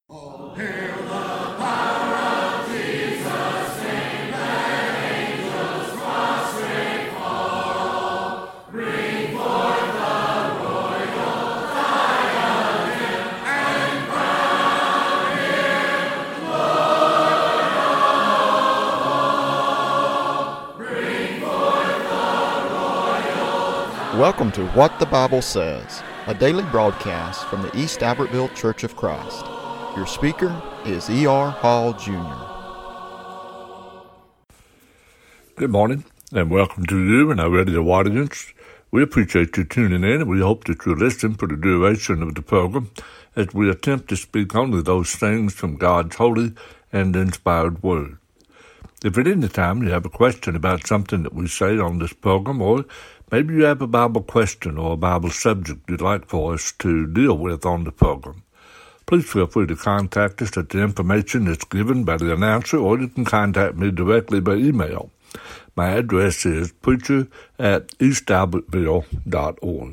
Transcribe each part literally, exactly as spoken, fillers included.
Oh, hail the power of Jesus' name, let angels prostrate fall. Bring forth the royal diadem and crown him Lord of all. Bring forth the royal diadem. Welcome to What the Bible Says, a daily broadcast from the East Albertville Church of Christ. Your speaker is E R Hall, Junior Good morning, and welcome to you and our radio audience. We appreciate you tuning in, and we hope that you'll listen for the duration of the program as we attempt to speak only those things from God's holy and inspired Word. If at any time you have a question about something that we say on this program, or maybe you have a Bible question or a Bible subject you'd like for us to deal with on the program, please feel free to contact us at the information that's given by the announcer, or you can contact me directly by email. My address is preacher at eastalbertville dot org.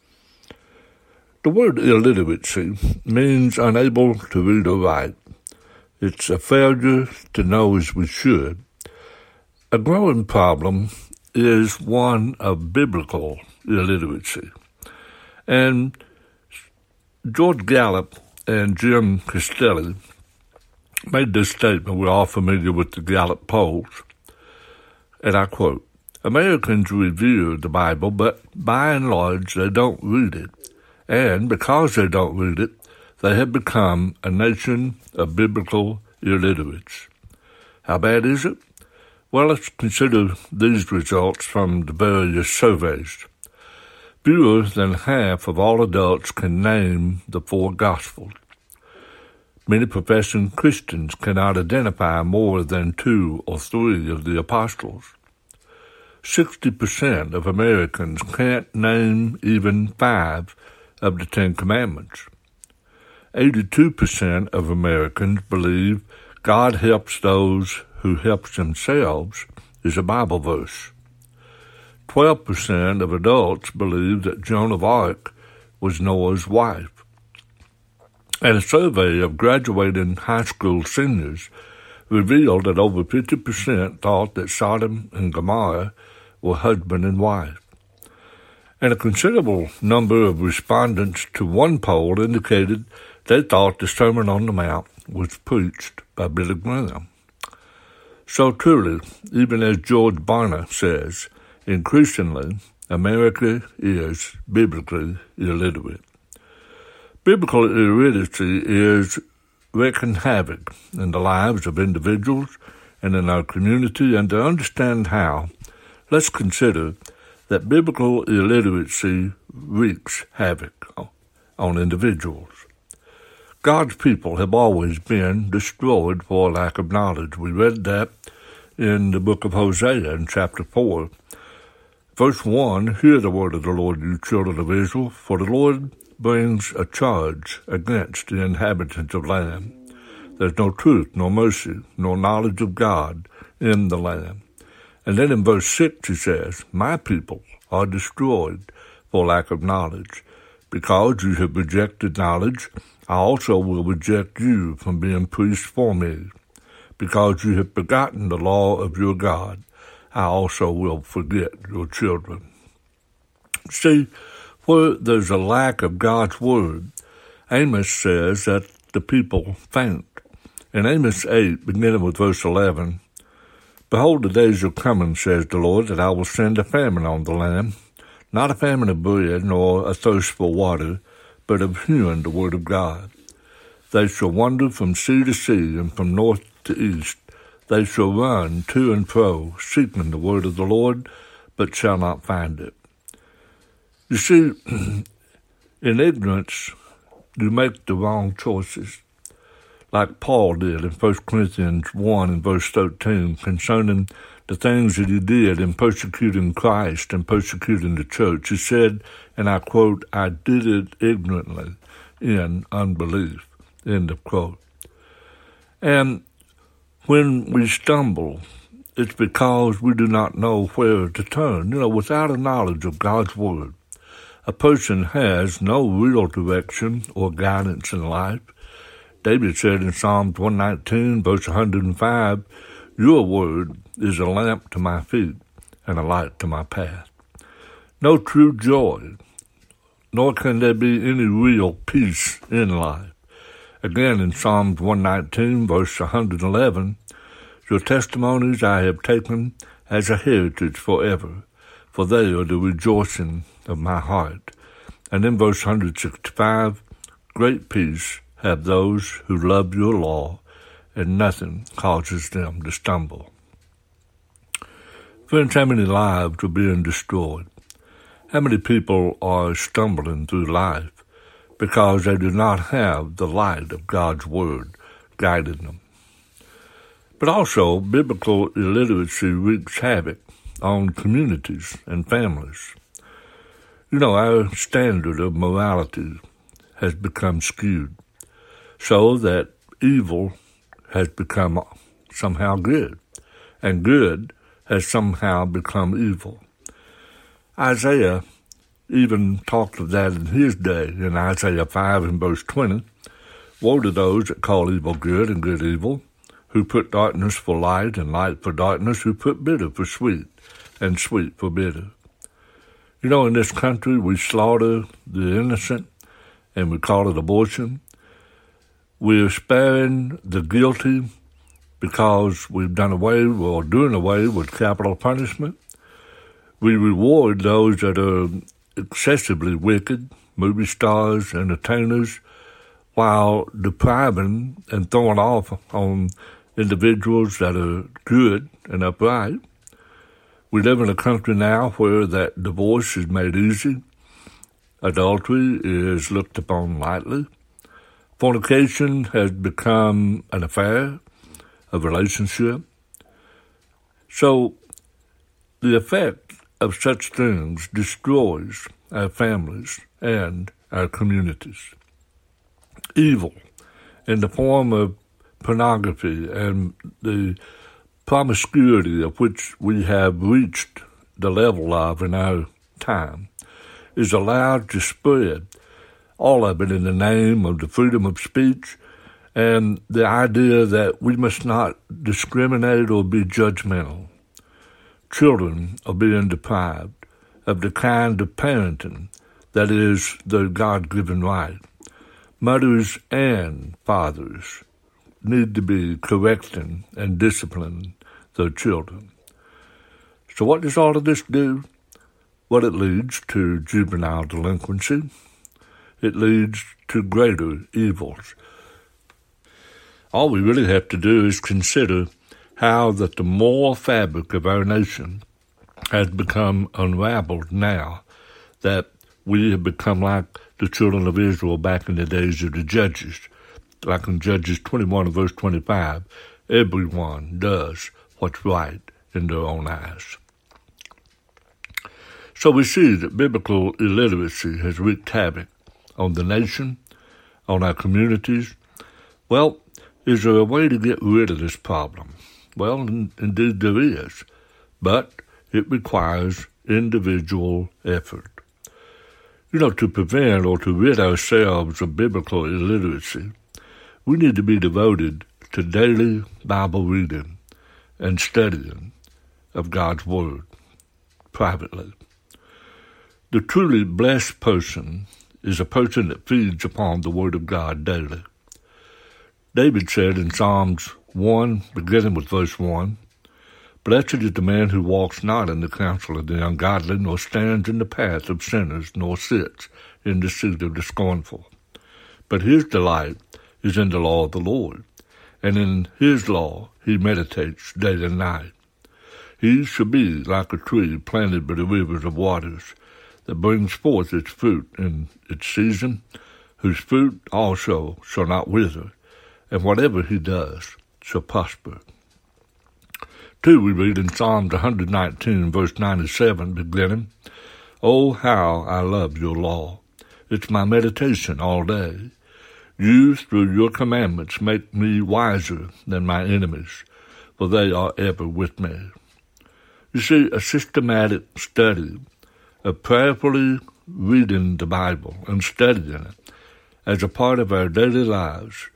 The word illiteracy means unable to read or write. It's a failure to know as we should. A growing problem is one of biblical illiteracy. And George Gallup and Jim Castelli made this statement. We're all familiar with the Gallup polls. And I quote, "Americans revere the Bible, but by and large they don't read it. And because they don't read it, they have become a nation of biblical illiterates." How bad is it? Well, let's consider these results from the various surveys. Fewer than half of all adults can name the four Gospels. Many professing Christians cannot identify more than two or three of the apostles. Sixty percent of Americans can't name even five of the Ten Commandments. Eighty-two percent of Americans believe God helps those who help themselves is a Bible verse. Twelve percent of adults believe that Joan of Arc was Noah's wife. And a survey of graduating high school seniors revealed that over fifty percent thought that Sodom and Gomorrah were husband and wife. And a considerable number of respondents to one poll indicated they thought the Sermon on the Mount was preached by Billy Graham. So truly, even as George Barna says, increasingly, America is biblically illiterate. Biblical illiteracy is wreaking havoc in the lives of individuals and in our community, and to understand how, let's consider that biblical illiteracy wreaks havoc on individuals. God's people have always been destroyed for lack of knowledge. We read that in the book of Hosea in chapter four. Verse one, "Hear the word of the Lord, you children of Israel, for the Lord brings a charge against the inhabitants of land. There's no truth, nor mercy, nor knowledge of God in the land." And then in verse six he says, "My people are destroyed for lack of knowledge. Because you have rejected knowledge, I also will reject you from being priests for me. Because you have forgotten the law of your God, I also will forget your children." See, where there's a lack of God's word, Amos says that the people faint. In Amos eight, beginning with verse eleven, "Behold, the days are coming, says the Lord, that I will send a famine on the land, not a famine of bread, nor a thirst for water, but of hearing the word of God. They shall wander from sea to sea, and from north to east. They shall run to and fro, seeking the word of the Lord, but shall not find it." You see, in ignorance, you make the wrong choices, like Paul did in First Corinthians one and verse thirteen, concerning the things that he did in persecuting Christ and persecuting the church. He said, and I quote, "I did it ignorantly in unbelief," end of quote. And when we stumble, it's because we do not know where to turn. You know, without a knowledge of God's word, a person has no real direction or guidance in life. David said in Psalms one nineteen, verse one hundred five, your word is a lamp to my feet and a light to my path. No true joy, nor can there be any real peace in life. Again, in Psalms one nineteen, verse one hundred eleven, your testimonies I have taken as a heritage forever, for they are the rejoicing of my heart. And in verse one hundred sixty-five, great peace have those who love your law, and nothing causes them to stumble. Friends, how many lives are being destroyed? How many people are stumbling through life because they do not have the light of God's Word guiding them? But also, biblical illiteracy wreaks havoc on communities and families. You know, our standard of morality has become skewed, so that evil has become somehow good, and good has somehow become evil. Isaiah even talked of that in his day in Isaiah five and verse twenty. Woe to those that call evil good and good evil, who put darkness for light and light for darkness, who put bitter for sweet and sweet for bitter. You know, in this country, we slaughter the innocent and we call it abortion. We're sparing the guilty because we've done away or doing away with capital punishment. We reward those that are excessively wicked, movie stars, entertainers, while depriving and throwing off on individuals that are good and upright. We live in a country now where that divorce is made easy. Adultery is looked upon lightly. Fornication has become an affair, a relationship. So the effect of such things destroys our families and our communities. Evil in the form of pornography and the promiscuity of which we have reached the level of in our time is allowed to spread, all of it in the name of the freedom of speech and the idea that we must not discriminate or be judgmental. Children are being deprived of the kind of parenting that is their God-given right. Mothers and fathers need to be correcting and disciplining their children. So what does all of this do? Well, it leads to juvenile delinquency. It leads to greater evils. All we really have to do is consider how that the moral fabric of our nation has become unraveled now that we have become like the children of Israel back in the days of the judges. Like in Judges twenty-one and verse twenty-five, everyone does what's right in their own eyes. So we see that biblical illiteracy has wreaked havoc on the nation, on our communities. Well, is there a way to get rid of this problem? Well, in, indeed there is, but it requires individual effort. You know, to prevent or to rid ourselves of biblical illiteracy, we need to be devoted to daily Bible reading and studying of God's Word privately. The truly blessed person is a person that feeds upon the Word of God daily. David said in Psalms one, beginning with verse one, Blessed is the man who walks not in the counsel of the ungodly, nor stands in the path of sinners, nor sits in the seat of the scornful. But his delight is in the law of the Lord, and in his law he meditates day and night. He shall be like a tree planted by the rivers of waters, that brings forth its fruit in its season, whose fruit also shall not wither, and whatever he does shall prosper. Two, we read in Psalms one nineteen, verse ninety-seven, beginning, Oh, how I love your law! It's my meditation all day. You, through your commandments, make me wiser than my enemies, for they are ever with me. You see, a systematic study of prayerfully reading the Bible and studying it as a part of our daily lives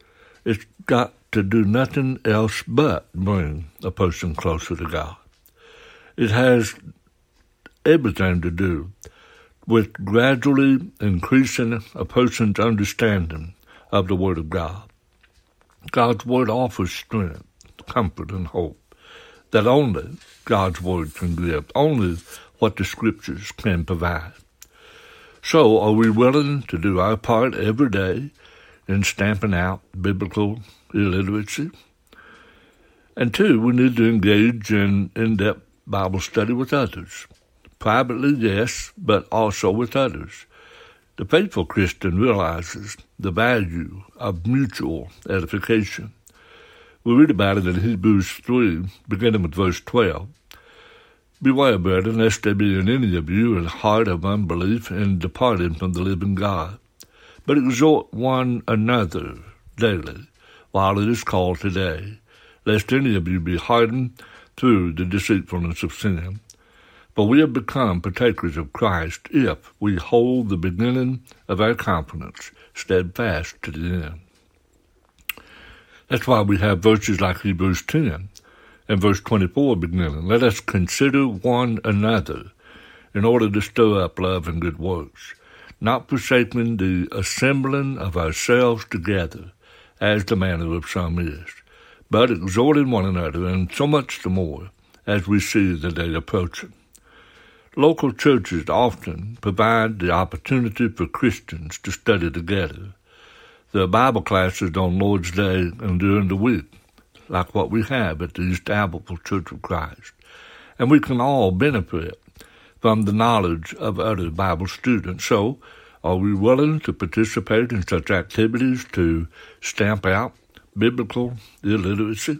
It's got to do nothing else but bring a person closer to God. It has everything to do with gradually increasing a person's understanding of the Word of God. God's Word offers strength, comfort, and hope that only God's Word can give, only what the Scriptures can provide. So, are we willing to do our part every day in stamping out biblical illiteracy? And two, we need to engage in in-depth Bible study with others. Privately, yes, but also with others. The faithful Christian realizes the value of mutual edification. We read about it in Hebrews three, beginning with verse twelve. Beware, brethren, lest there be in any of you a heart of unbelief in departing from the living God. But exhort one another daily, while it is called today, lest any of you be hardened through the deceitfulness of sin. For we have become partakers of Christ if we hold the beginning of our confidence steadfast to the end. That's why we have verses like Hebrews ten and verse twenty-four beginning. Let us consider one another in order to stir up love and good works, not forsaking the assembling of ourselves together, as the manner of some is, but exhorting one another, and so much the more as we see the day approaching. Local churches often provide the opportunity for Christians to study together. There are Bible classes on Lord's Day and during the week, like what we have at the East Abbeville Church of Christ. And we can all benefit from the knowledge of other Bible students. So, are we willing to participate in such activities to stamp out biblical illiteracy?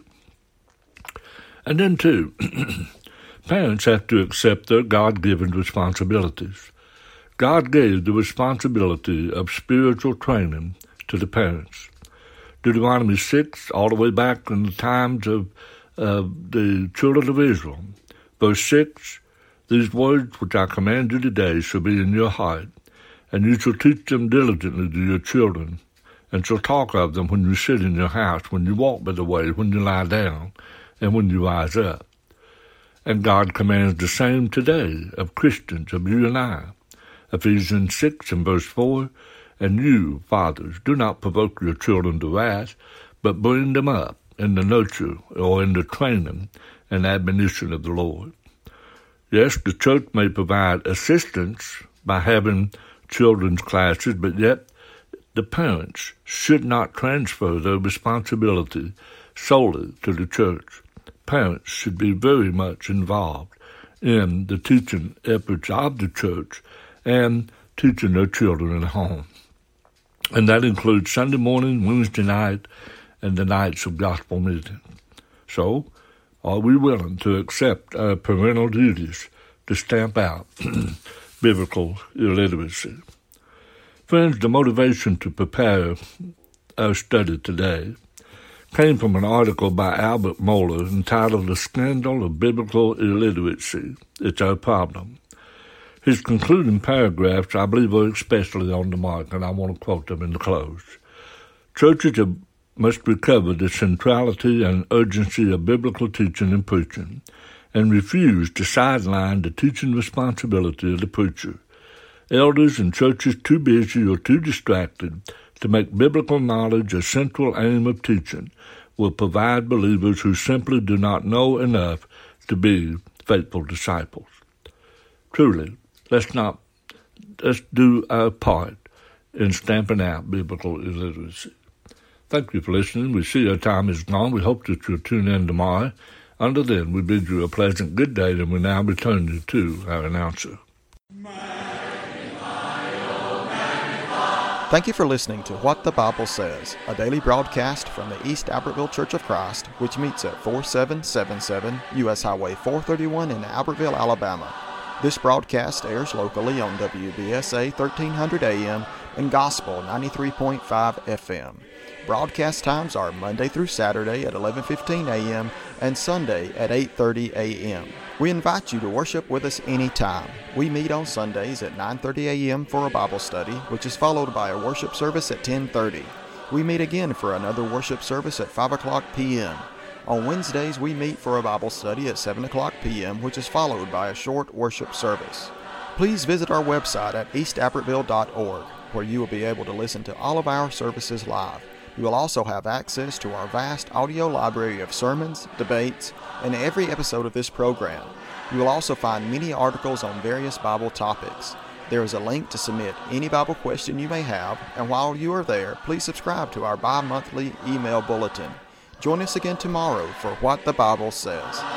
And then, too, parents have to accept their God-given responsibilities. God gave the responsibility of spiritual training to the parents. Deuteronomy six, all the way back in the times of uh, the children of Israel. Verse six, these words which I command you today shall be in your heart, and you shall teach them diligently to your children, and shall talk of them when you sit in your house, when you walk by the way, when you lie down, and when you rise up. And God commands the same today of Christians, of you and I. Ephesians six and verse four, and you, fathers, do not provoke your children to wrath, but bring them up in the nurture or in the training and admonition of the Lord. Yes, the church may provide assistance by having children's classes, but yet the parents should not transfer their responsibility solely to the church. Parents should be very much involved in the teaching efforts of the church and teaching their children at home. And that includes Sunday morning, Wednesday night, and the nights of gospel meeting. So, are we willing to accept our parental duties to stamp out biblical illiteracy? Friends, the motivation to prepare our study today came from an article by Albert Mohler entitled The Scandal of Biblical Illiteracy. It's Our Problem. His concluding paragraphs, I believe, are especially on the mark, and I want to quote them in the close. Churches have, must recover the centrality and urgency of biblical teaching and preaching, and refuse to sideline the teaching responsibility of the preacher. Elders and churches too busy or too distracted to make biblical knowledge a central aim of teaching will provide believers who simply do not know enough to be faithful disciples. Truly, let's not let's do our part in stamping out biblical illiteracy. Thank you for listening. We see our time is gone. We hope that you'll tune in tomorrow. Until then, we bid you a pleasant good day, and we now return you to our announcer. Thank you for listening to What the Bible Says, a daily broadcast from the East Albertville Church of Christ, which meets at forty-seven seventy-seven U S Highway four thirty-one in Albertville, Alabama. This broadcast airs locally on W B S A thirteen hundred A M and Gospel ninety-three point five F M. Broadcast times are Monday through Saturday at eleven fifteen A M and Sunday at eight thirty A M. We invite you to worship with us anytime. We meet on Sundays at nine thirty A M for a Bible study, which is followed by a worship service at ten thirty. We meet again for another worship service at five o'clock p.m. On Wednesdays, we meet for a Bible study at seven o'clock p.m., which is followed by a short worship service. Please visit our website at east abbottville dot org, where you will be able to listen to all of our services live. You will also have access to our vast audio library of sermons, debates, and every episode of this program. You will also find many articles on various Bible topics. There is a link to submit any Bible question you may have, and while you are there, please subscribe to our bi-monthly email bulletin. Join us again tomorrow for What the Bible Says.